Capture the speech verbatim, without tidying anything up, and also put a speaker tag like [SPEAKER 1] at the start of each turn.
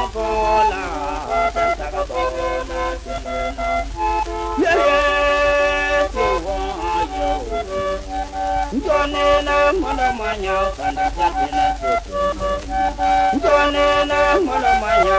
[SPEAKER 1] bola, Santa bola, yeah, you want you. Jonela, Monomania, Santa Catina, Jonela, Monomania,